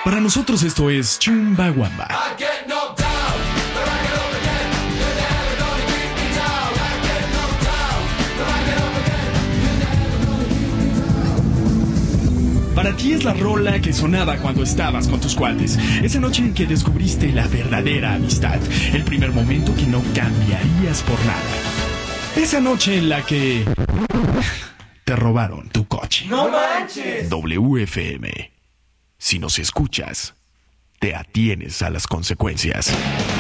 Para nosotros esto es Chumbawamba. Para ti es la rola que sonaba cuando estabas con tus cuates. Esa noche en que descubriste la verdadera amistad. El primer momento que no cambiarías por nada. Esa noche en la que te robaron tu coche. ¡No manches! WFM. Si nos escuchas, te atienes a las consecuencias.